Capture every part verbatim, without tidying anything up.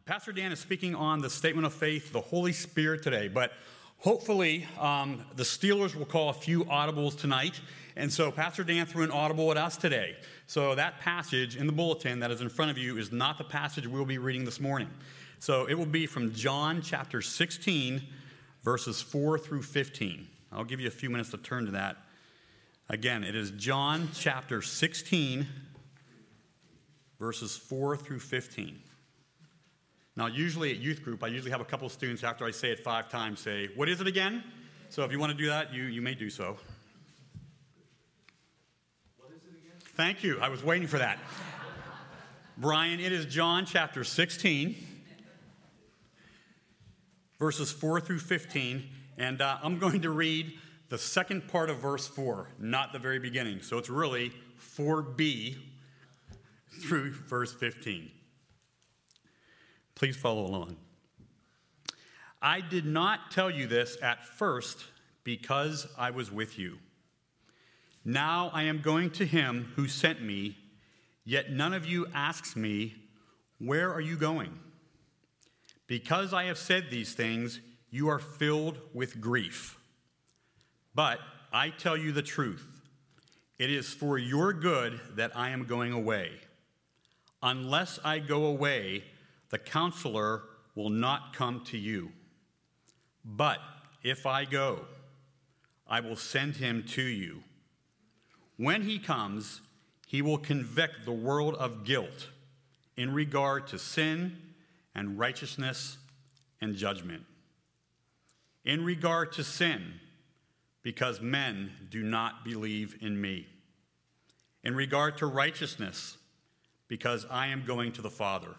Pastor Dan is speaking on the statement of faith, the Holy Spirit today, but hopefully um, the Steelers will call a few audibles tonight, and so Pastor Dan threw an audible at us today. So that passage in the bulletin that is in front of you is not the passage we'll be reading this morning. So it will be from John chapter sixteen, verses four through fifteen. I'll give you a few minutes to turn to that. Again, it is John chapter sixteen, verses four through fifteen. Now, usually at youth group, I usually have a couple of students, after I say it five times, say, "What is it again?" So if you want to do that, you, you may do so. What is it again? Thank you. I was waiting for that. Brian, it is John chapter sixteen, verses four through fifteen, and uh, I'm going to read the second part of verse four, not the very beginning. So it's really four b through verse fifteen. Please follow along. I did not tell you this at first because I was with you. Now I am going to him who sent me, yet none of you asks me, "Where are you going?" Because I have said these things, you are filled with grief. But I tell you the truth. It is for your good that I am going away. Unless I go away, the counselor will not come to you. But if I go, I will send him to you. When he comes, he will convict the world of guilt in regard to sin and righteousness and judgment. In regard to sin, because men do not believe in me. In regard to righteousness, because I am going to the Father,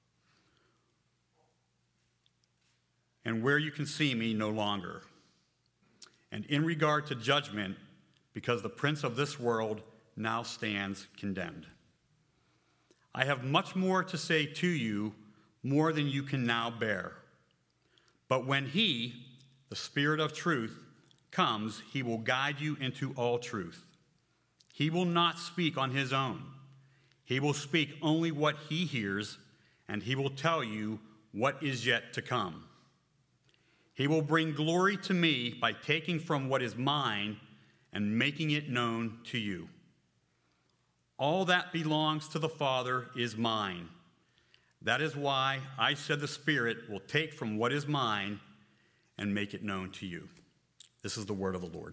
and where you can see me no longer. And in regard to judgment, because the prince of this world now stands condemned. I have much more to say to you, more than you can now bear. But when he, the Spirit of truth, comes, he will guide you into all truth. He will not speak on his own. He will speak only what he hears, and he will tell you what is yet to come. He will bring glory to me by taking from what is mine and making it known to you. All that belongs to the Father is mine. That is why I said the Spirit will take from what is mine and make it known to you. This is the word of the Lord.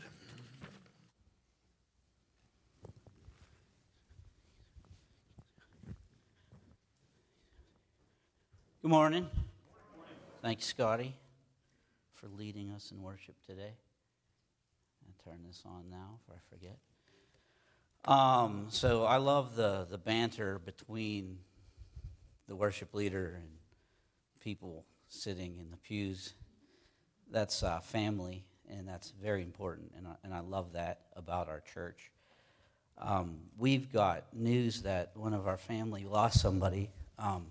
Good morning. Thank you, Scotty, for leading us in worship today. I'll turn this on now before I forget. Um, so I love the, the banter between the worship leader and people sitting in the pews. That's uh, family, and that's very important, and I, and I love that about our church. Um, we've got news that one of our family lost somebody. Um,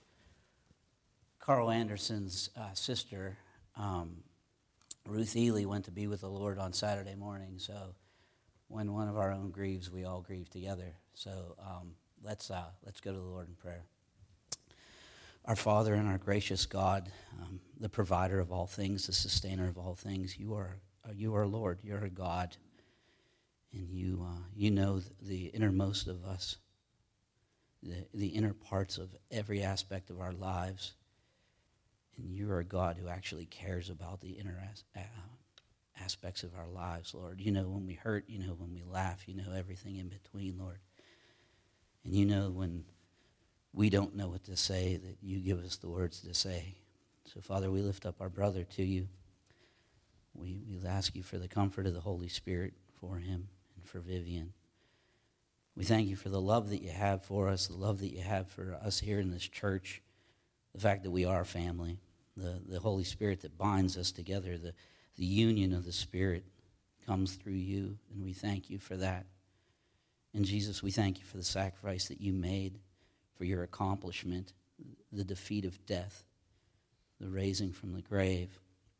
Carl Anderson's uh, sister, um, Ruth Ely, went to be with the Lord on Saturday morning. So when one of our own grieves, we all grieve together. So um, let's uh, let's go to the Lord in prayer. Our Father and our gracious God, um, the provider of all things, the sustainer of all things, you are you are Lord. You're a God, and you uh, you know the innermost of us, the the inner parts of every aspect of our lives. And you are a God who actually cares about the inner as, uh, aspects of our lives, Lord. You know when we hurt, you know when we laugh, you know everything in between, Lord. And you know when we don't know what to say, that you give us the words to say. So, Father, we lift up our brother to you. We, we ask you for the comfort of the Holy Spirit for him and for Vivian. We thank you for the love that you have for us, the love that you have for us here in this church, the fact that we are family, the, the Holy Spirit that binds us together, the, the union of the Spirit comes through you, and we thank you for that. And Jesus, we thank you for the sacrifice that you made, for your accomplishment, the defeat of death, the raising from the grave.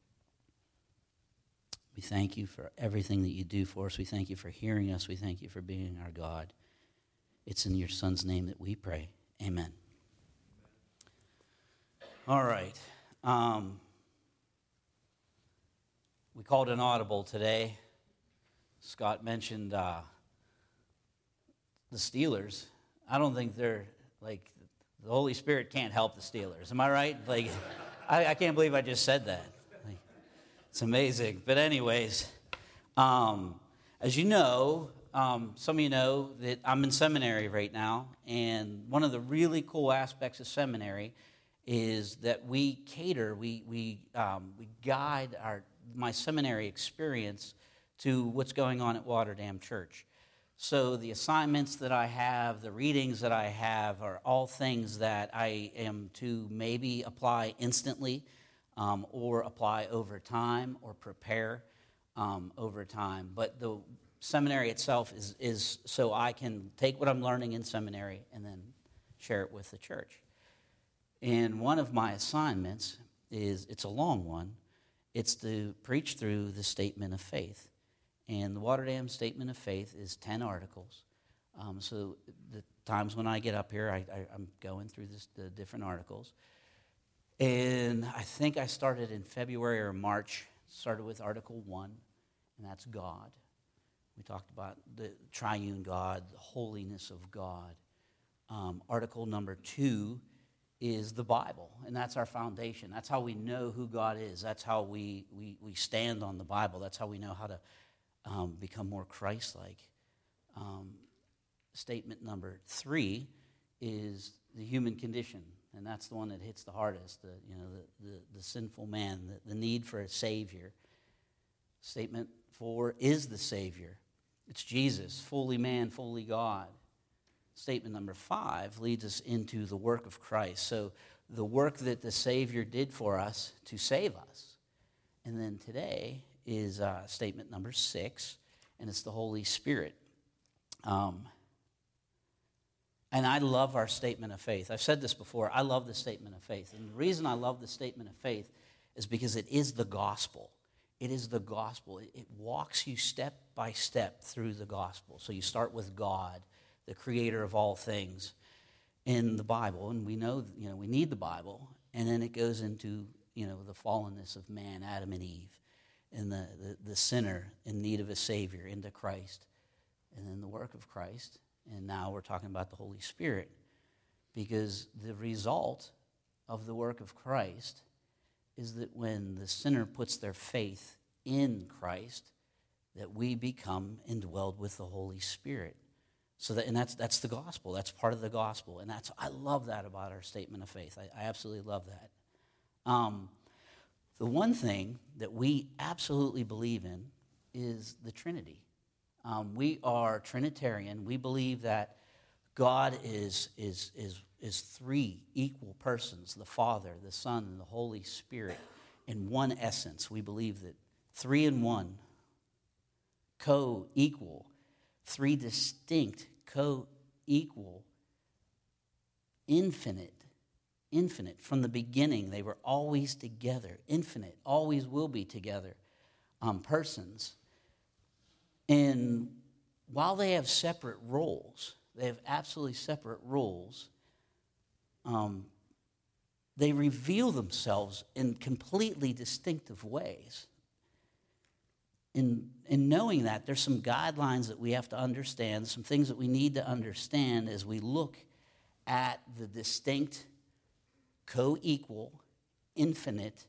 We thank you for everything that you do for us. We thank you for hearing us. We thank you for being our God. It's in your Son's name that we pray. Amen. All right. Um, we called an audible today. Scott mentioned uh, the Steelers. I don't think they're, like, the Holy Spirit can't help the Steelers. Am I right? Like, I, I can't believe I just said that. Like, it's amazing. But anyways, um, as you know, um, some of you know that I'm in seminary right now, and one of the really cool aspects of seminary is that we cater, we we um, we guide our my seminary experience to what's going on at Waterdam Church. So the assignments that I have, the readings that I have, are all things that I am to maybe apply instantly, um, or apply over time, or prepare um, over time. But the seminary itself is is so I can take what I'm learning in seminary and then share it with the church. And one of my assignments is, it's a long one, it's to preach through the Statement of Faith. And the Waterdam Statement of Faith is ten articles. Um, so the times when I get up here, I, I, I'm going through this, the different articles. And I think I started in February or March, started with Article one, and that's God. We talked about the triune God, the holiness of God. Um, article number two is the Bible, and that's our foundation. That's how we know who God is. That's how we, we, we stand on the Bible. That's how we know how to um, become more Christ-like. Um, statement number three is the human condition, and that's the one that hits the hardest, the, you know, the, the, the sinful man, the, the need for a Savior. Statement four is the Savior. It's Jesus, fully man, fully God. Statement number five leads us into the work of Christ. So the work that the Savior did for us to save us. And then today is uh, statement number six, and it's the Holy Spirit. Um, and I love our statement of faith. I've said this before. I love the statement of faith. And the reason I love the statement of faith is because it is the gospel. It is the gospel. It, it walks you step by step through the gospel. So you start with God, the creator of all things, in the Bible, and we know, you know, we need the Bible, and then it goes into, you know, the fallenness of man, Adam and Eve, and the, the, the sinner in need of a Savior, into Christ, and then the work of Christ, and now we're talking about the Holy Spirit, because the result of the work of Christ is that when the sinner puts their faith in Christ, that we become indwelled with the Holy Spirit. So that, and that's that's the gospel. That's part of the gospel, and that's I love that about our statement of faith. I, I absolutely love that. Um, the one thing that we absolutely believe in is the Trinity. Um, we are Trinitarian. We believe that God is is is is three equal persons: the Father, the Son, and the Holy Spirit, in one essence. We believe that three in one, co-equal. Three distinct, co-equal, infinite, infinite. From the beginning, they were always together. Infinite, always will be together. Um, persons. And while they have separate roles, they have absolutely separate roles, um, they reveal themselves in completely distinctive ways. In, in knowing that, there's some guidelines that we have to understand, some things that we need to understand as we look at the distinct, co-equal, infinite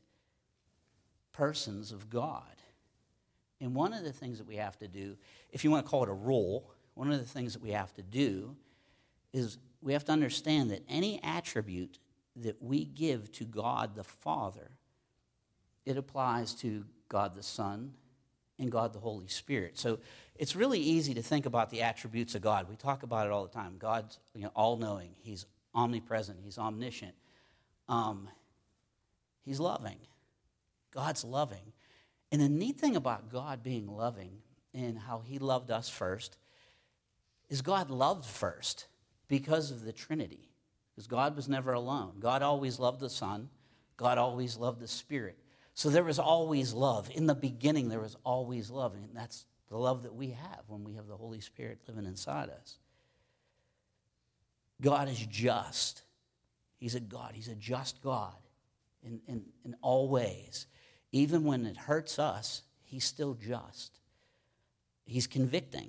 persons of God. And one of the things that we have to do, if you want to call it a role, one of the things that we have to do is we have to understand that any attribute that we give to God the Father, it applies to God the Son, and God the Holy Spirit. So it's really easy to think about the attributes of God. We talk about it all the time. God's, you know, all-knowing. He's omnipresent. He's omniscient. Um, he's loving. God's loving. And the neat thing about God being loving and how he loved us first is God loved first because of the Trinity. Because God was never alone. God always loved the Son. God always loved the Spirit. So there was always love. In the beginning, there was always love. And that's the love that we have when we have the Holy Spirit living inside us. God is just. He's a God. He's a just God. in, in, in all ways. Even when it hurts us, he's still just. He's convicting.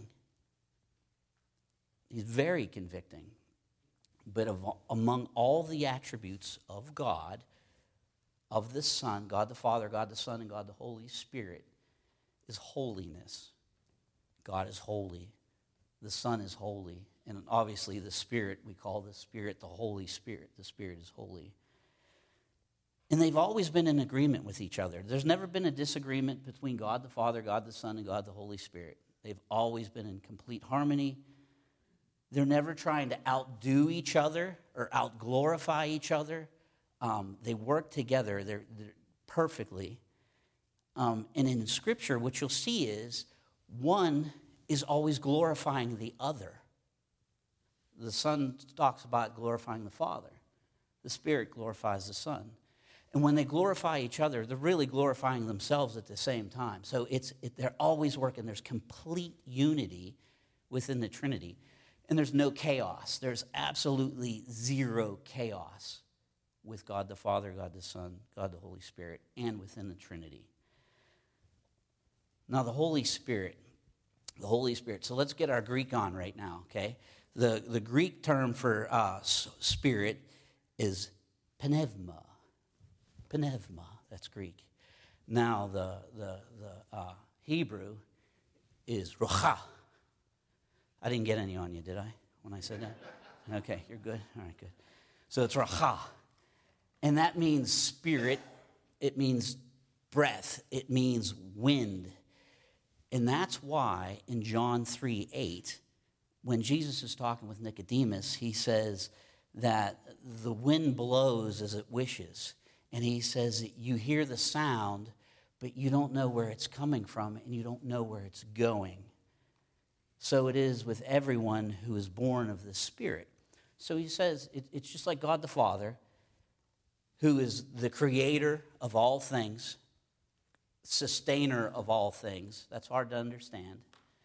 He's very convicting. But of, among all the attributes of God, of the Son, God the Father, God the Son, and God the Holy Spirit, is holiness. God is holy. The Son is holy. And obviously the Spirit, we call the Spirit the Holy Spirit. The Spirit is holy. And they've always been in agreement with each other. There's never been a disagreement between God the Father, God the Son, and God the Holy Spirit. They've always been in complete harmony. They're never trying to outdo each other or out-glorify each other. Um, they work together they're, they're perfectly. Um, and in Scripture, what you'll see is one is always glorifying the other. The Son talks about glorifying the Father. The Spirit glorifies the Son. And when they glorify each other, they're really glorifying themselves at the same time. So it's it, they're always working. There's complete unity within the Trinity. And there's no chaos. There's absolutely zero chaos with God the Father, God the Son, God the Holy Spirit, and within the Trinity. Now, the Holy Spirit, the Holy Spirit. So let's get our Greek on right now, okay? The, the Greek term for uh, spirit is pneuma. Pneuma, that's Greek. Now, the, the, the uh, Hebrew is ruach. I didn't get any on you, did I, when I said that? Okay, you're good? All right, good. So it's ruach. And that means spirit. It means breath. It means wind. And that's why in John three eight, when Jesus is talking with Nicodemus, he says that the wind blows as it wishes. And he says that you hear the sound, but you don't know where it's coming from, and you don't know where it's going. So it is with everyone who is born of the Spirit. So he says it, it's just like God the Father, who is the creator of all things, sustainer of all things. That's hard to understand.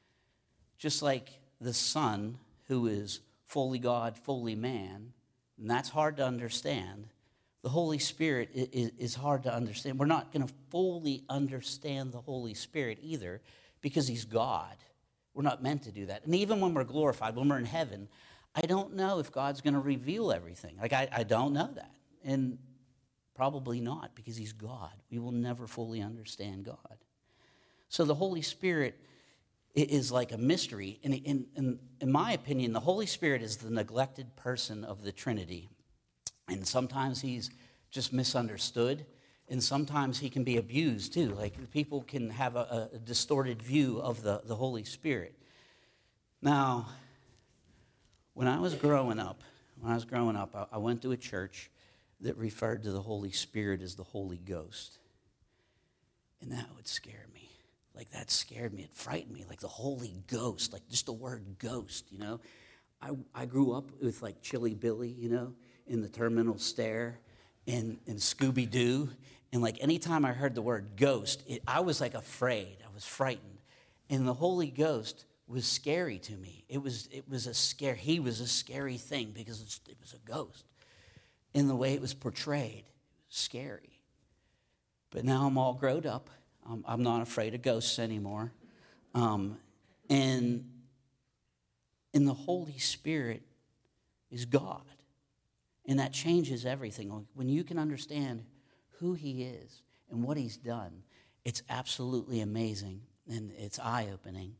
Just like the Son, who is fully God, fully man, and that's hard to understand. The Holy Spirit is hard to understand. We're not going to fully understand the Holy Spirit either because he's God. We're not meant to do that. And even when we're glorified, when we're in heaven, I don't know if God's going to reveal everything. Like, I, I don't know that. And probably not, because he's God. We will never fully understand God. So the Holy Spirit is like a mystery. And in, in, in my opinion, the Holy Spirit is the neglected person of the Trinity. And sometimes he's just misunderstood. And sometimes he can be abused too. Like, people can have a, a distorted view of the, the Holy Spirit. Now, when I was growing up, when I was growing up, I, I went to a church that referred to the Holy Spirit as the Holy Ghost. And that would scare me. Like, that scared me. It frightened me. Like, the Holy Ghost, like just the word ghost, you know. I, I grew up with, like, Chilly Billy, you know, in the Terminal Stair, and, and Scooby-Doo. And, like, anytime I heard the word ghost, it, I was, like, afraid. I was frightened. And the Holy Ghost was scary to me. It was it was a scare. He was a scary thing because it's, it was a ghost. In the way it was portrayed, it was scary. But now I'm all grown up. I'm, I'm not afraid of ghosts anymore. Um, and, and the Holy Spirit is God. And that changes everything. When you can understand who he is and what he's done, it's absolutely amazing, and it's eye-opening.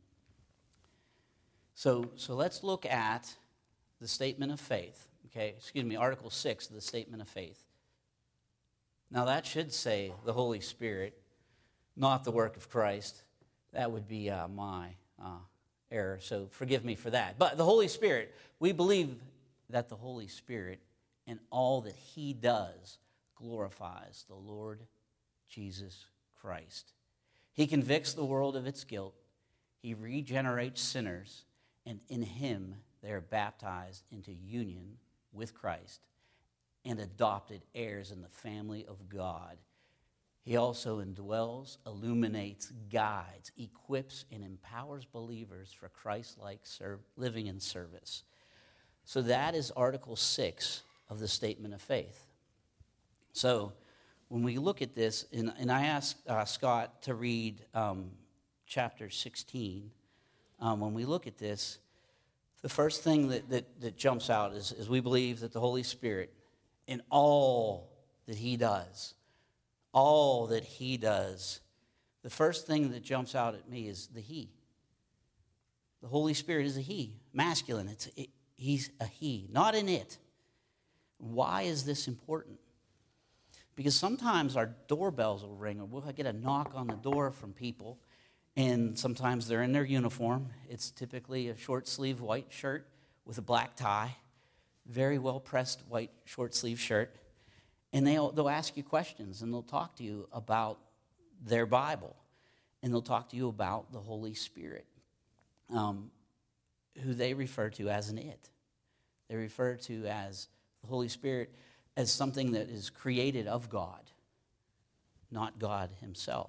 So, so let's look at the statement of faith. Okay, excuse me, Article six of the Statement of Faith. Now that should say the Holy Spirit, not the work of Christ. That would be uh, my uh, error, so forgive me for that. But the Holy Spirit, we believe that the Holy Spirit and all that he does glorifies the Lord Jesus Christ. He convicts the world of its guilt. He regenerates sinners, and in him they are baptized into union with Christ and adopted heirs in the family of God. He also indwells, illuminates, guides, equips, and empowers believers for Christ-like serv- living and service. So that is Article six of the Statement of Faith. So when we look at this, and, and I asked uh, Scott to read um, chapter sixteen, um, when we look at this, the first thing that, that, that jumps out is, is we believe that the Holy Spirit, in all that he does, all that he does, the first thing that jumps out at me is the he. The Holy Spirit is a he, masculine. It's it, he's a he, not an it. Why is this important? Because sometimes our doorbells will ring, or we'll get a knock on the door from people, and sometimes they're in their uniform. It's typically a short-sleeved white shirt with a black tie, very well-pressed white short-sleeved shirt, and they'll, they'll ask you questions, and they'll talk to you about their Bible, and they'll talk to you about the Holy Spirit, um, who they refer to as an it. They refer to as the Holy Spirit as something that is created of God, not God himself.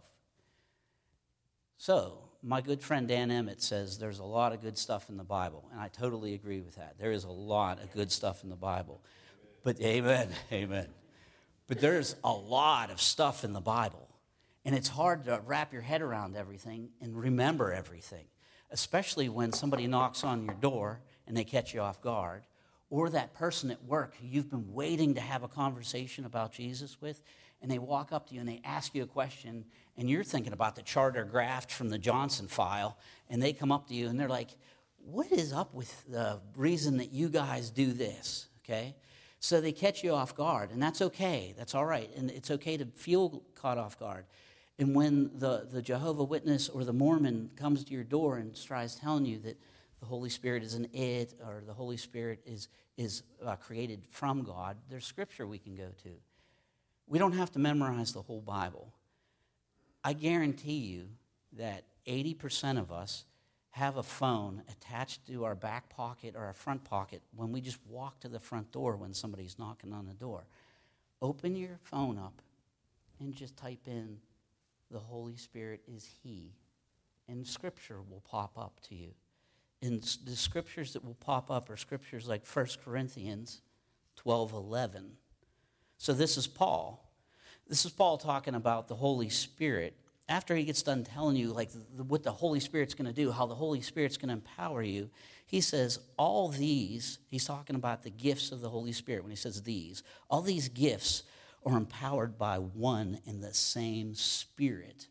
So, my good friend Dan Emmett says there's a lot of good stuff in the Bible, and I totally agree with that. There is a lot of good stuff in the Bible. But amen, amen. But there's a lot of stuff in the Bible, and it's hard to wrap your head around everything and remember everything, especially when somebody knocks on your door and they catch you off guard, or that person at work who you've been waiting to have a conversation about Jesus with, and they walk up to you and they ask you a question, and you're thinking about the charter graft from the Johnson file, and they come up to you and they're like, what is up with the reason that you guys do this, okay? So they catch you off guard, and that's okay. That's all right, and it's okay to feel caught off guard. And when the, the Jehovah Witness or the Mormon comes to your door and tries telling you that the Holy Spirit is an it, or the Holy Spirit is, is uh, created from God, there's scripture we can go to. We don't have to memorize the whole Bible. I guarantee you that eighty percent of us have a phone attached to our back pocket or our front pocket when we just walk to the front door when somebody's knocking on the door. Open your phone up and just type in, the Holy Spirit is he, and scripture will pop up to you. And the scriptures that will pop up are scriptures like First Corinthians twelve eleven. So this is Paul. This is Paul talking about the Holy Spirit. After he gets done telling you like the, what the Holy Spirit's going to do, how the Holy Spirit's going to empower you, he says all these, he's talking about the gifts of the Holy Spirit when he says these. All these gifts are empowered by one and the same Spirit,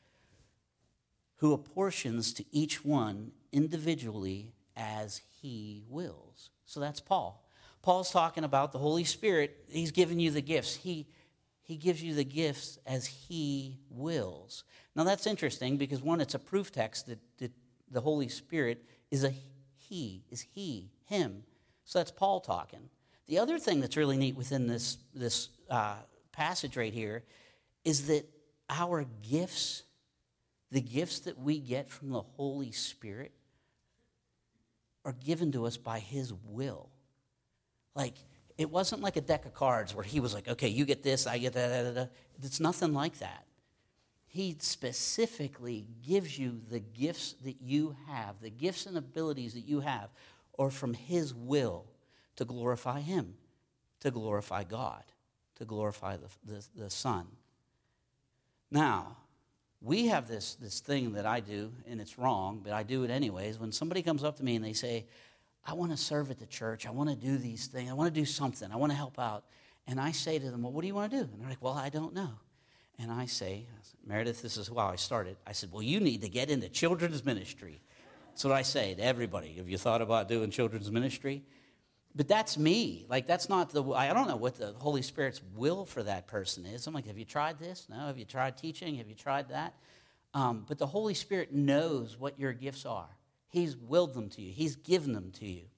who apportions to each one individually as he wills. So that's Paul. Paul's talking about the Holy Spirit. He's giving you the gifts. He, he gives you the gifts as he wills. Now that's interesting because, one, it's a proof text that, that the Holy Spirit is a he, is he, him. So that's Paul talking. The other thing that's really neat within this, this uh, passage right here is that our gifts, the gifts that we get from the Holy Spirit, are given to us by his will. Like, it wasn't like a deck of cards where he was like, okay, you get this, I get that, da, da, da. It's nothing like that. He specifically gives you the gifts that you have, the gifts and abilities that you have, are from his will to glorify him, to glorify God, to glorify the, the, the Son. Now, we have this, this thing that I do, and it's wrong, but I do it anyways. When somebody comes up to me and they say, I want to serve at the church, I want to do these things, I want to do something, I want to help out. And I say to them, well, what do you want to do? And they're like, well, I don't know. And I say, Meredith, this is how I started. I said, well, you need to get into children's ministry. That's what I say to everybody. Have you thought about doing children's ministry? But that's me. Like, that's not the, I don't know what the Holy Spirit's will for that person is. I'm like, have you tried this? No. Have you tried teaching? Have you tried that? Um, but the Holy Spirit knows what your gifts are. He's willed them to you. He's given them to you.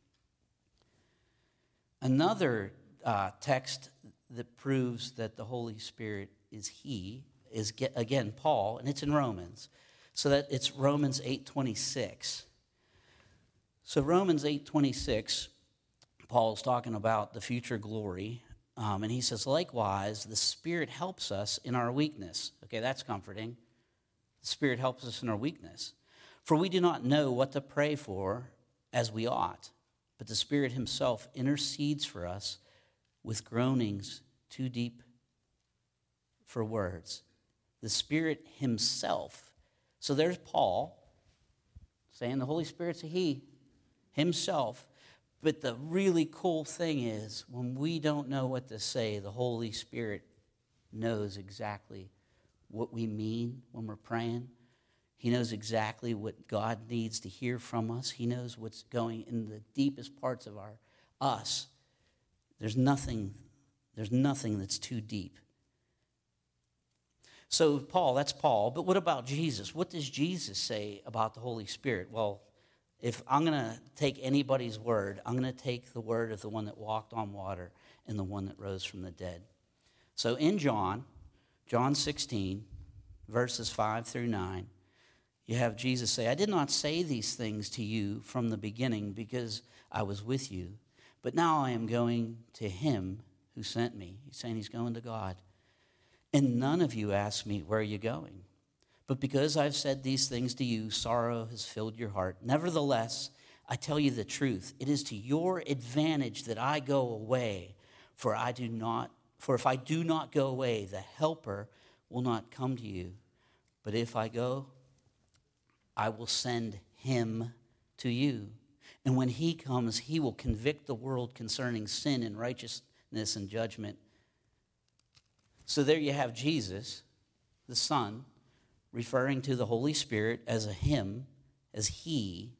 Another uh, text that proves that the Holy Spirit is he is, again, Paul, and it's in Romans. So that it's Romans eight twenty-six. So Romans eight twenty-six, Paul's talking about the future glory, um, and he says, likewise, the Spirit helps us in our weakness. Okay, that's comforting. The Spirit helps us in our weakness. For we do not know what to pray for as we ought, but the Spirit himself intercedes for us with groanings too deep for words. The Spirit himself. So there's Paul saying the Holy Spirit's a he, himself. But the really cool thing is when we don't know what to say, the Holy Spirit knows exactly what we mean when we're praying. He knows exactly what God needs to hear from us. He knows what's going in the deepest parts of our us. There's nothing, there's nothing that's too deep. So Paul, that's Paul. But what about Jesus? What does Jesus say about the Holy Spirit? Well, if I'm going to take anybody's word, I'm going to take the word of the one that walked on water and the one that rose from the dead. So in John, John sixteen, verses five through nine, you have Jesus say, I did not say these things to you from the beginning because I was with you, but now I am going to him who sent me. He's saying he's going to God. And none of you ask me, where are you going? But because I've said these things to you, sorrow has filled your heart. Nevertheless, I tell you the truth. It is to your advantage that I go away, for I do not, for if I do not go away, the helper will not come to you. But if I go, I will send him to you. And when he comes, he will convict the world concerning sin and righteousness and judgment. So there you have Jesus, the Son, referring to the Holy Spirit as a him, as he.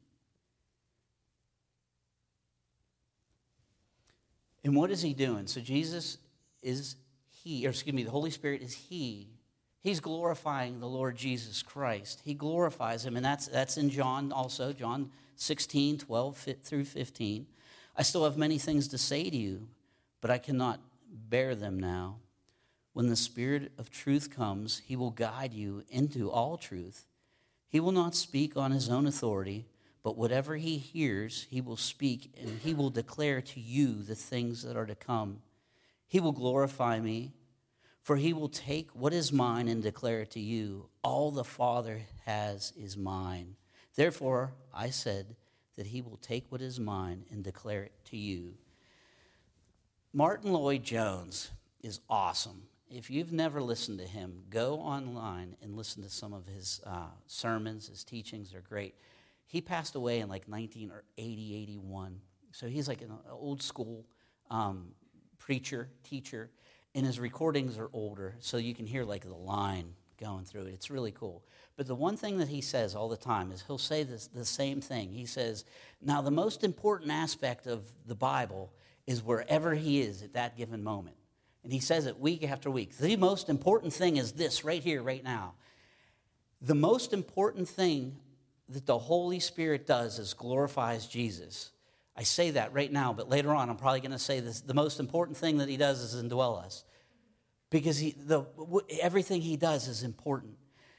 And what is he doing? So Jesus is he, or excuse me, the Holy Spirit is he. He's glorifying the Lord Jesus Christ. He glorifies him, and that's that's in John also, John sixteen, twelve through fifteen. I still have many things to say to you, but I cannot bear them now. When the Spirit of truth comes, he will guide you into all truth. He will not speak on his own authority, but whatever he hears, he will speak, and he will declare to you the things that are to come. He will glorify me, for he will take what is mine and declare it to you. All the Father has is mine. Therefore, I said that he will take what is mine and declare it to you. Martin Lloyd-Jones is awesome. If you've never listened to him, go online and listen to some of his uh, sermons. His teachings are great. He passed away in like nineteen eighty, eighty-one. So he's like an old school um, preacher, teacher, and his recordings are older, so you can hear like the line going through it. It's really cool. But the one thing that he says all the time is he'll say this, the same thing. He says, now the most important aspect of the Bible is wherever he is at that given moment. And he says it week after week. The most important thing is this right here, right now. The most important thing that the Holy Spirit does is glorifies Jesus. I say that right now, but later on I'm probably going to say this. The most important thing that he does is indwell us. Because he, the, everything he does is important.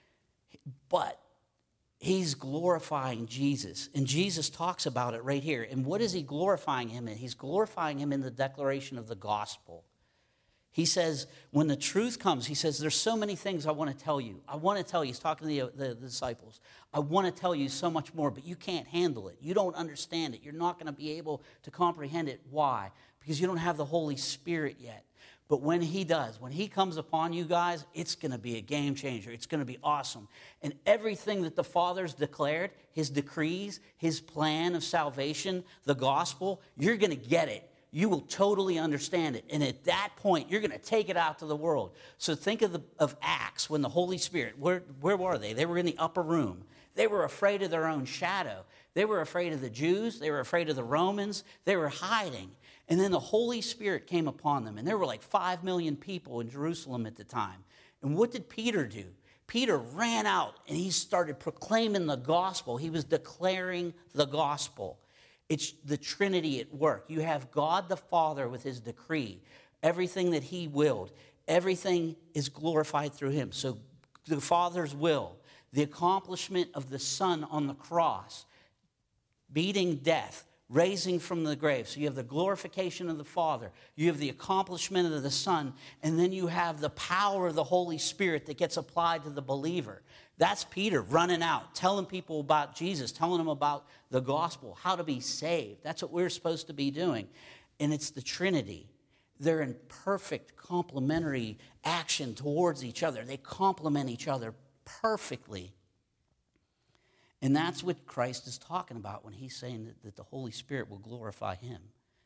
But he's glorifying Jesus. And Jesus talks about it right here. And what is he glorifying him in? He's glorifying him in the declaration of the gospel. He says, when the truth comes, he says, there's so many things I want to tell you. I want to tell you, he's talking to the, the, the disciples, I want to tell you so much more, but you can't handle it. You don't understand it. You're not going to be able to comprehend it. Why? Because you don't have the Holy Spirit yet. But when he does, when he comes upon you guys, it's going to be a game changer. It's going to be awesome. And everything that the Father's declared, his decrees, his plan of salvation, the gospel, you're going to get it. You will totally understand it. And at that point, you're going to take it out to the world. So think of the of Acts when the Holy Spirit, where, where were they? They were in the upper room. They were afraid of their own shadow. They were afraid of the Jews. They were afraid of the Romans. They were hiding. And then the Holy Spirit came upon them. And there were like five million people in Jerusalem at the time. And what did Peter do? Peter ran out and he started proclaiming the gospel. He was declaring the gospel. It's the Trinity at work. You have God the Father with his decree. Everything that he willed, everything is glorified through him. So the Father's will, the accomplishment of the Son on the cross, beating death, raising from the grave. So you have the glorification of the Father. You have the accomplishment of the Son. And then you have the power of the Holy Spirit that gets applied to the believer. That's Peter running out, telling people about Jesus, telling them about the gospel, how to be saved. That's what we're supposed to be doing. And it's the Trinity. They're in perfect complementary action towards each other. They complement each other perfectly. And that's what Christ is talking about when he's saying that, that the Holy Spirit will glorify him.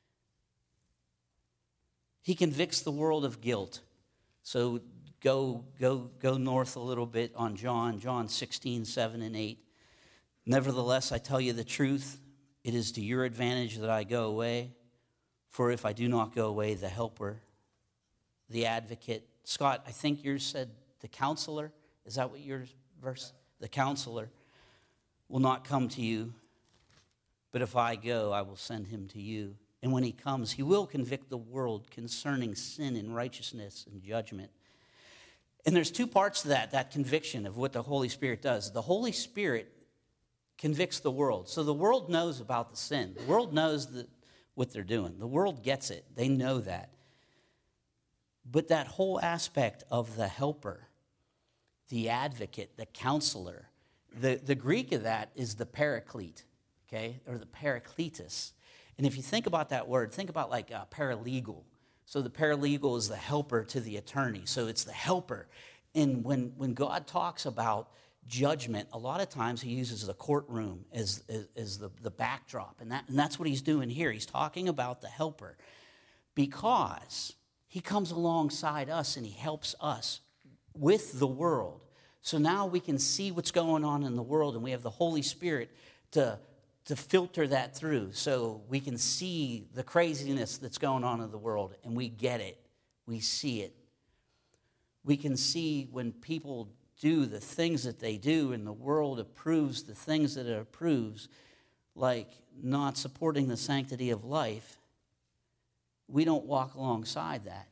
He convicts the world of guilt. So go, go, go north a little bit on John, John sixteen, seven and eight. Nevertheless, I tell you the truth, it is to your advantage that I go away. For if I do not go away, the helper, the advocate. Scott, I think yours said the counselor. Is that what your verse? The counselor will not come to you. But if I go, I will send him to you. And when he comes, he will convict the world concerning sin and righteousness and judgment. And there's two parts to that, that conviction of what the Holy Spirit does. The Holy Spirit convicts the world. So the world knows about the sin. The world knows that what they're doing. The world gets it. They know that. But that whole aspect of the helper, the advocate, the counselor, the, the Greek of that is the paraclete, okay, or the parakletos. And if you think about that word, think about like a paralegal. So the paralegal is the helper to the attorney. So it's the helper. And when, when God talks about judgment, a lot of times he uses the courtroom as, as, as the, the backdrop. And, that, and that's what he's doing here. He's talking about the helper because he comes alongside us and he helps us with the world. So now we can see what's going on in the world, and we have the Holy Spirit to, to filter that through so we can see the craziness that's going on in the world, and we get it. We see it. We can see when people do the things that they do and the world approves the things that it approves, like not supporting the sanctity of life. We don't walk alongside that.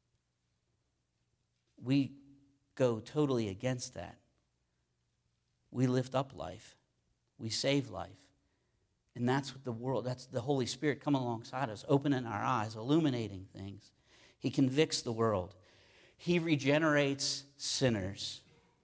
We go totally against that. We lift up life. We save life. And that's what the world, that's the Holy Spirit coming alongside us, opening our eyes, illuminating things. He convicts the world. He regenerates sinners.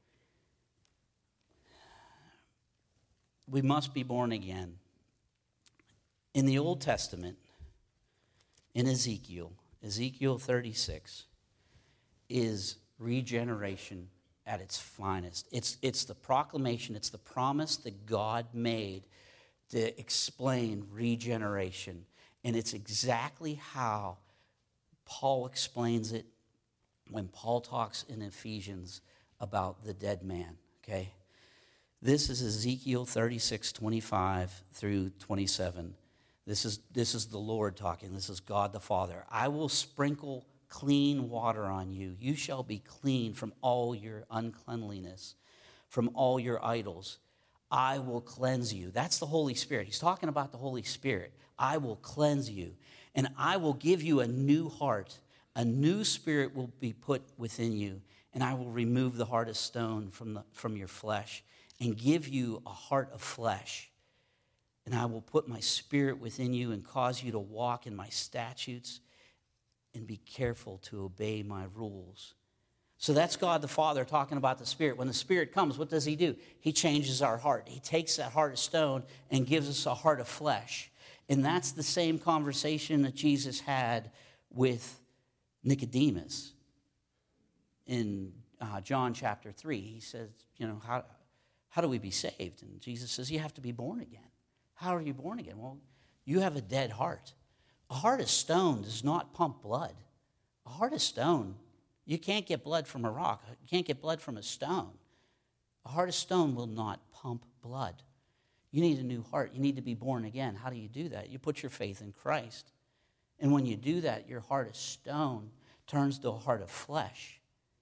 We must be born again. In the Old Testament, in Ezekiel, Ezekiel thirty-six is regeneration at its finest. It's, it's the proclamation, it's the promise that God made to explain regeneration. And it's exactly how Paul explains it when Paul talks in Ephesians about the dead man, okay? This is Ezekiel thirty-six, twenty-five through twenty-seven. This is, this is the Lord talking. This is God the Father. I will sprinkle clean water on you. You shall be clean from all your uncleanliness, from all your idols. I will cleanse you. That's the Holy Spirit. He's talking about the Holy Spirit. I will cleanse you, and I will give you a new heart. A new spirit will be put within you, and I will remove the heart of stone from, the, from your flesh and give you a heart of flesh. And I will put my spirit within you and cause you to walk in my statutes and be careful to obey my rules. So that's God the Father talking about the Spirit. When the Spirit comes, what does he do? He changes our heart. He takes that heart of stone and gives us a heart of flesh. And that's the same conversation that Jesus had with Nicodemus in uh, John chapter three. He says, you know, how, how do we be saved? And Jesus says, you have to be born again. How are you born again? Well, you have a dead heart. A heart of stone does not pump blood. A heart of stone, you can't get blood from a rock. You can't get blood from a stone. A heart of stone will not pump blood. You need a new heart. You need to be born again. How do you do that? You put your faith in Christ. And when you do that, your heart of stone turns to a heart of flesh.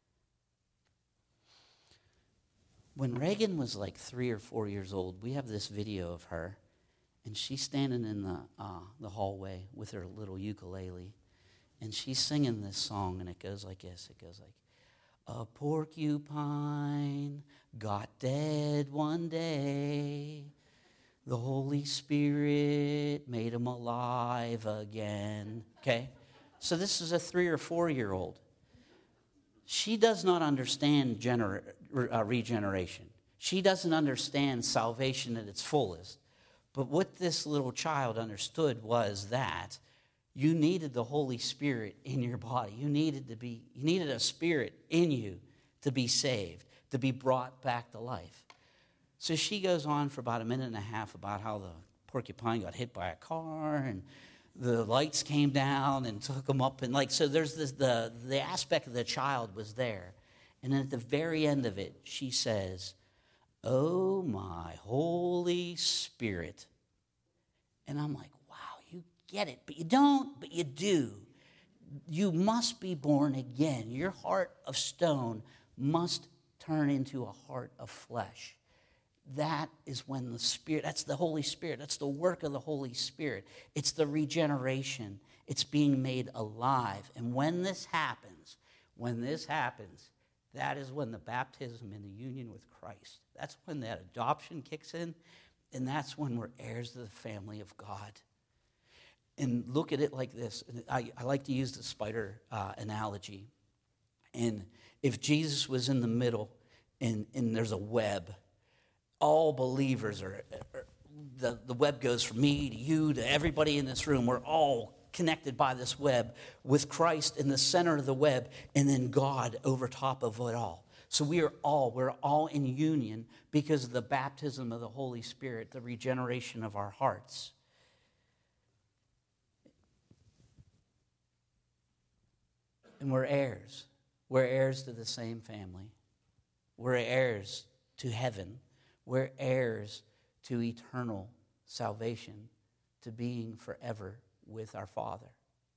When Reagan was like three or four years old, we have this video of her. And she's standing in the uh, the hallway with her little ukulele. And she's singing this song, and it goes like this. It goes like, a porcupine got dead one day. The Holy Spirit made him alive again. Okay? So this is a three or four-year-old. She does not understand gener- uh, regeneration. She doesn't understand salvation at its fullest. But what this little child understood was that You needed the Holy Spirit in your body. You needed to be, you needed a spirit in you to be saved, to be brought back to life. So she goes on for about a minute and a half about how the porcupine got hit by a car and the lights came down and took him up. And like, so there's this, the, the aspect of the child was there. And then at the very end of it, she says, "Oh, my Holy Spirit." And I'm like, wow, you get it. But you don't, but you do. You must be born again. Your heart of stone must turn into a heart of flesh. That is when the Spirit, that's the Holy Spirit. That's the work of the Holy Spirit. It's the regeneration. It's being made alive. And when this happens, when this happens, that is when the baptism and the union with Christ, that's when that adoption kicks in, and that's when we're heirs to the family of God. And look at it like this. I, I like to use the spider uh, analogy. And if Jesus was in the middle and, and there's a web, all believers are, are the, the web goes from me to you to everybody in this room. We're all connected by this web with Christ in the center of the web and then God over top of it all. So we are all, we're all in union because of the baptism of the Holy Spirit, the regeneration of our hearts. And we're heirs. We're heirs to the same family. We're heirs to heaven. We're heirs to eternal salvation, to being forever with our Father.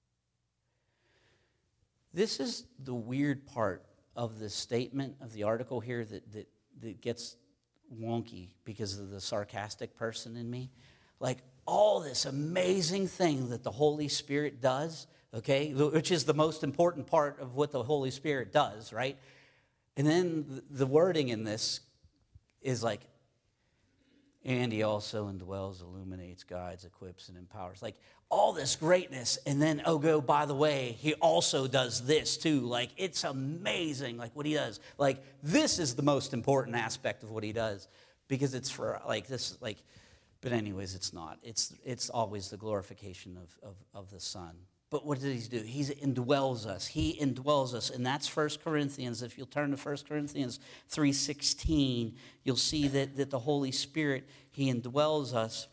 This is the weird part of the statement of the article here that, that, that gets wonky because of the sarcastic person in me. Like all this amazing thing that the Holy Spirit does, okay, which is the most important part of what the Holy Spirit does, right? And then the wording in this is like, and he also indwells, illuminates, guides, equips, and empowers. Like all this greatness, and then, oh, go, by the way, he also does this too. Like it's amazing, like what he does. Like this is the most important aspect of what he does because it's for like this, like, but anyways, it's not. It's it's always the glorification of, of, of the Son. But what does he do? He indwells us. He indwells us. And that's First Corinthians. If you'll turn to First Corinthians three sixteen, you'll see that, that the Holy Spirit, he indwells us.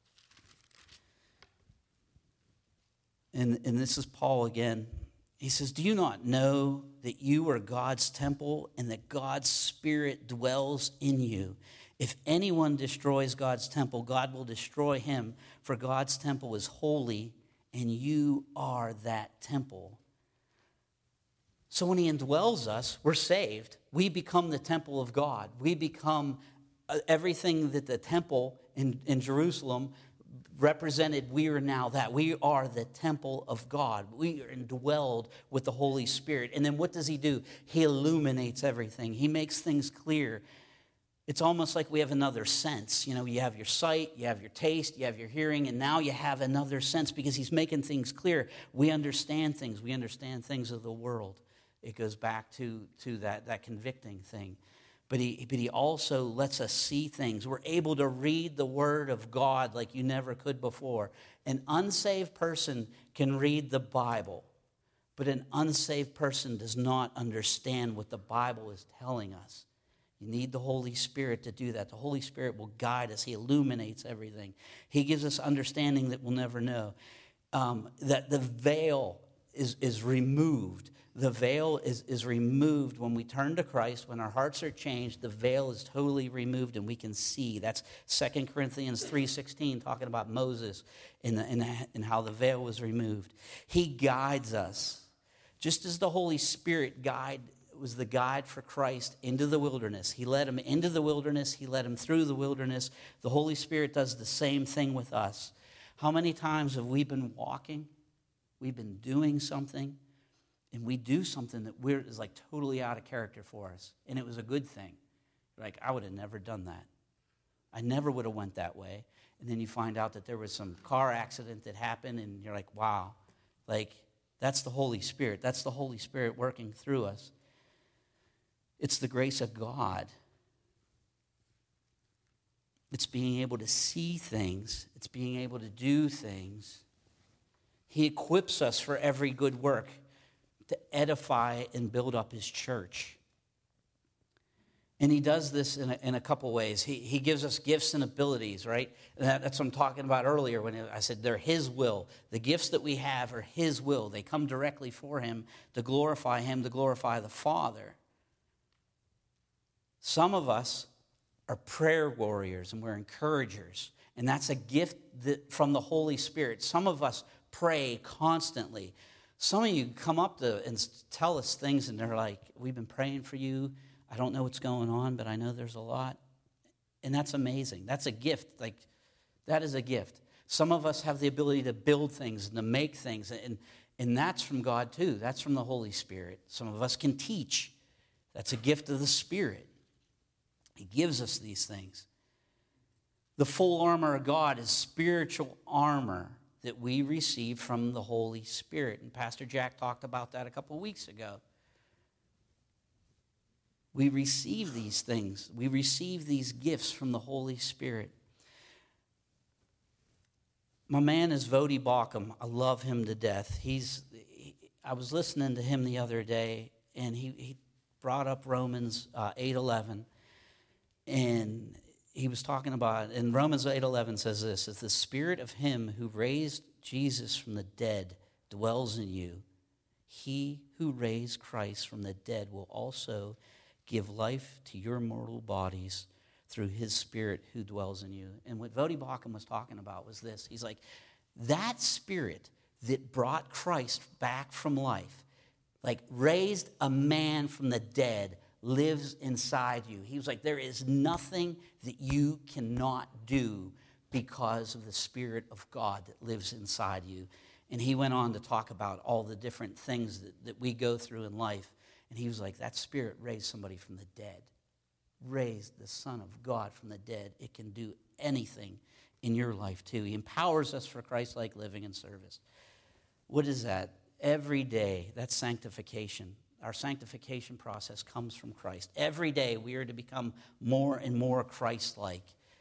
And, and this is Paul again. He says, "Do you not know that you are God's temple and that God's Spirit dwells in you? If anyone destroys God's temple, God will destroy him, for God's temple is holy, and you are that temple." So when he indwells us, we're saved. We become the temple of God. We become everything that the temple in, in Jerusalem represented. We are now that. We are the temple of God. We are indwelled with the Holy Spirit. And then what does he do? He illuminates everything. He makes things clear. It's almost like we have another sense. You know, you have your sight, you have your taste, you have your hearing, and now you have another sense because he's making things clear. We understand things. We understand things of the world. It goes back to, to that, that convicting thing. But he, but he also lets us see things. We're able to read the Word of God like you never could before. An unsaved person can read the Bible, but an unsaved person does not understand what the Bible is telling us. You need the Holy Spirit to do that. The Holy Spirit will guide us. He illuminates everything. He gives us understanding that we'll never know. Um, that the veil is, is removed. The veil is, is removed when we turn to Christ. When our hearts are changed, the veil is totally removed and we can see. That's Second Corinthians three sixteen, talking about Moses and, the, and, the, and how the veil was removed. He guides us. Just as the Holy Spirit guide was the guide for Christ into the wilderness. He led him into the wilderness. He led him through the wilderness. The Holy Spirit does the same thing with us. How many times have we been walking? We've been doing something, and we do something that we're, is like totally out of character for us, and it was a good thing. Like, I would have never done that. I never would have went that way. And then you find out that there was some car accident that happened, and you're like, wow. Like, that's the Holy Spirit. That's the Holy Spirit working through us. It's the grace of God. It's being able to see things. It's being able to do things He equips us for every good work to edify and build up his church. And he does this in a, in a couple ways. He, he gives us gifts and abilities, right? And that, that's what I'm talking about earlier when I said they're his will. The gifts that we have are his will. They come directly for him to glorify him, to glorify the Father. Some of us are prayer warriors and we're encouragers. And that's a gift that, from the Holy Spirit. Some of us pray constantly. Some of you come up to and tell us things and they're like, we've been praying for you. I don't know what's going on, but I know there's a lot. And that's amazing. That's a gift. Like, that is a gift. Some of us have the ability to build things and to make things. And, and that's from God too. That's from the Holy Spirit. Some of us can teach. That's a gift of the Spirit. He gives us these things. The full armor of God is spiritual armor that we receive from the Holy Spirit. And Pastor Jack talked about that a couple weeks ago. We receive these things. We receive these gifts from the Holy Spirit. My man is Voddie Baucham. I love him to death. He's. He, I was listening to him the other day, and he, he brought up Romans uh, eight eleven, and he was talking about, and Romans eight eleven says this, if the spirit of him who raised Jesus from the dead dwells in you, he who raised Christ from the dead will also give life to your mortal bodies through his spirit who dwells in you. And what Voddie Baucham was talking about was this. He's like, that spirit that brought Christ back from life, like raised a man from the dead, lives inside you. He was like, there is nothing that you cannot do because of the Spirit of God that lives inside you. And he went on to talk about all the different things that, that we go through in life. And he was like, that Spirit raised somebody from the dead, raised the Son of God from the dead. It can do anything in your life too. He empowers us for Christ-like living and service. What is that? Every day, that's sanctification. Our sanctification process comes from Christ. Every day we are to become more and more Christ-like.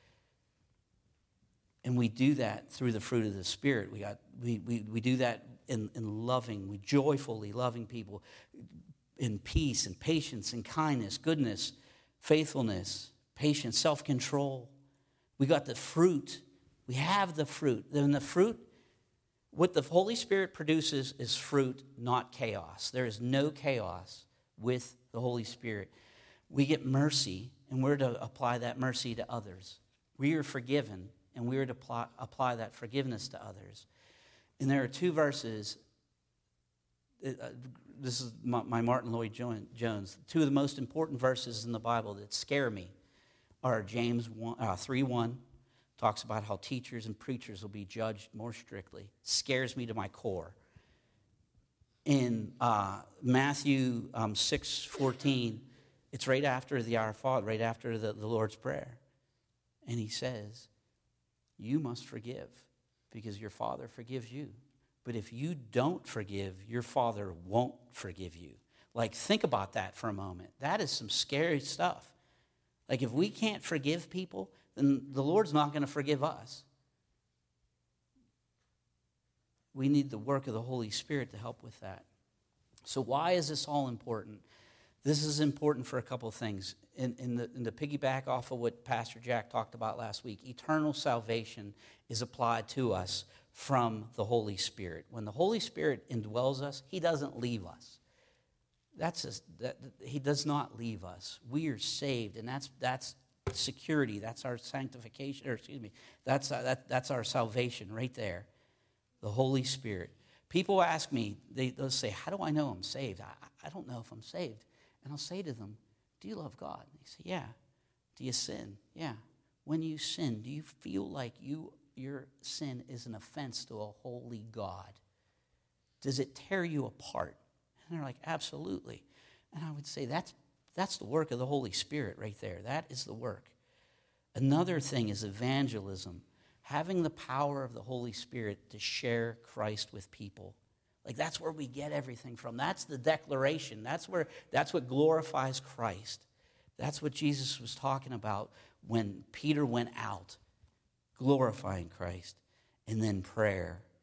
And we do that through the fruit of the Spirit. We got we we, we do that in, in loving, we joyfully loving people, in peace and patience and kindness, goodness, faithfulness, patience, self-control. We got the fruit. We have the fruit. Then the fruit, what the Holy Spirit produces is fruit, not chaos. There is no chaos with the Holy Spirit. We get mercy, and we're to apply that mercy to others. We are forgiven, and we are to apply, apply that forgiveness to others. And there are two verses. Uh, this is my, my Martin Lloyd-Jones. Two of the most important verses in the Bible that scare me are James three one. Talks about how teachers and preachers will be judged more strictly. Scares me to my core. In uh, Matthew um, six fourteen, it's right after the Our Father, right after the, the Lord's Prayer. And he says, you must forgive because your Father forgives you. But if you don't forgive, your Father won't forgive you. Like, think about that for a moment. That is some scary stuff. Like, if we can't forgive people, then the Lord's not going to forgive us. We need the work of the Holy Spirit to help with that. So why is this all important? This is important for a couple of things. In, in, the, in the piggyback off of what Pastor Jack talked about last week, eternal salvation is applied to us from the Holy Spirit. When the Holy Spirit indwells us, he doesn't leave us. That's a, that, he does not leave us. We are saved, and that's that's security. That's our sanctification, or excuse me, that's uh, that, that's our salvation right there. The Holy Spirit. People ask me, they, they'll say, how do I know I'm saved? I, I don't know if I'm saved. And I'll say to them, do you love God? And they say, yeah. Do you sin? Yeah. When you sin, do you feel like you your sin is an offense to a holy God? Does it tear you apart? And they're like, absolutely. And I would say, that's that's the work of the Holy Spirit right there. That is the work. Another thing is evangelism. Having the power of the Holy Spirit to share Christ with people. Like, that's where we get everything from. That's the declaration. That's where that's what glorifies Christ. That's what Jesus was talking about when Peter went out, glorifying Christ. And then prayer.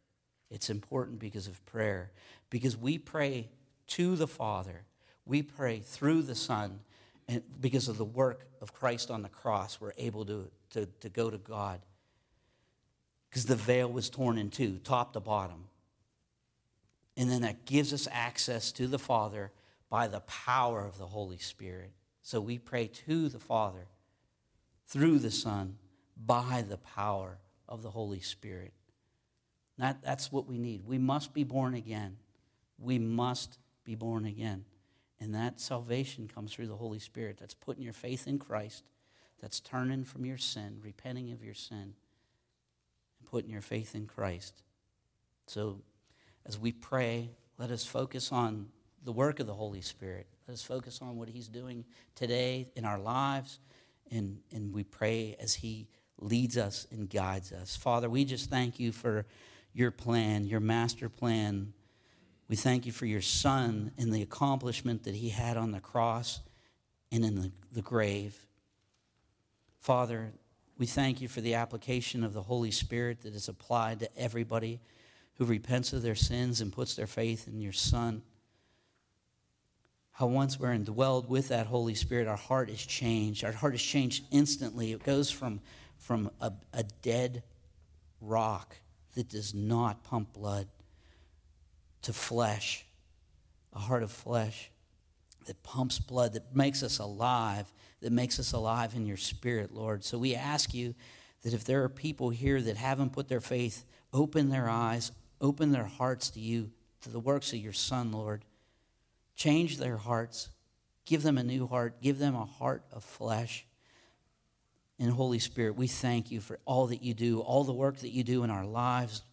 It's important because of prayer. Because we pray to the Father. We pray through the Son. And because of the work of Christ on the cross, we're able to, to, to go to God. Because the veil was torn in two, top to bottom. And then that gives us access to the Father by the power of the Holy Spirit. So we pray to the Father through the Son by the power of the Holy Spirit. That, that's what we need. We must be born again. We must be born again. And that salvation comes through the Holy Spirit. That's putting your faith in Christ. That's turning from your sin, repenting of your sin, and putting your faith in Christ. So as we pray, let us focus on the work of the Holy Spirit. Let us focus on what he's doing today in our lives. And, and we pray as he leads us and guides us. Father, we just thank you for your plan, your master plan. We thank you for your Son and the accomplishment that he had on the cross and in the, the grave. Father, we thank you for the application of the Holy Spirit that is applied to everybody who repents of their sins and puts their faith in your Son. How once we're indwelled with that Holy Spirit, our heart is changed. Our heart is changed instantly. It goes from, from a, a dead rock that does not pump blood to flesh, a heart of flesh that pumps blood, that makes us alive, that makes us alive in your Spirit, Lord. So we ask you that if there are people here that haven't put their faith, open their eyes, open their hearts to you, to the works of your Son, Lord. Change their hearts. Give them a new heart. Give them a heart of flesh. And Holy Spirit, we thank you for all that you do, all the work that you do in our lives,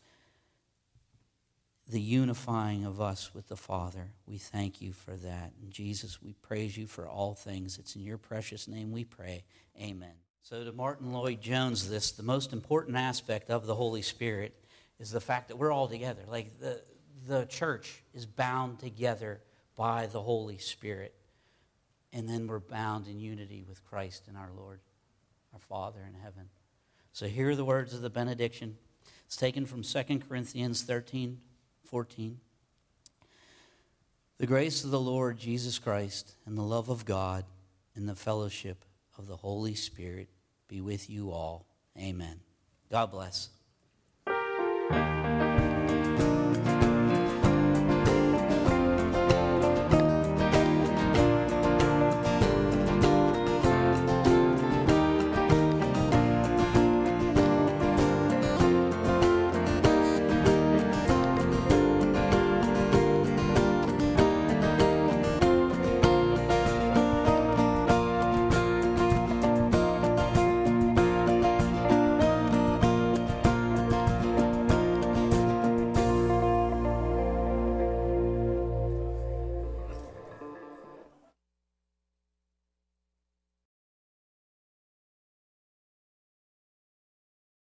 the unifying of us with the Father. We thank you for that. And Jesus, we praise you for all things. It's in your precious name we pray. Amen. So to Martin Lloyd-Jones, this, the most important aspect of the Holy Spirit is the fact that we're all together. Like the, the church is bound together by the Holy Spirit. And then we're bound in unity with Christ and our Lord, our Father in heaven. So here are the words of the benediction. It's taken from Second Corinthians thirteen, fourteen. The grace of the Lord Jesus Christ and the love of God and the fellowship of the Holy Spirit be with you all. Amen. God bless.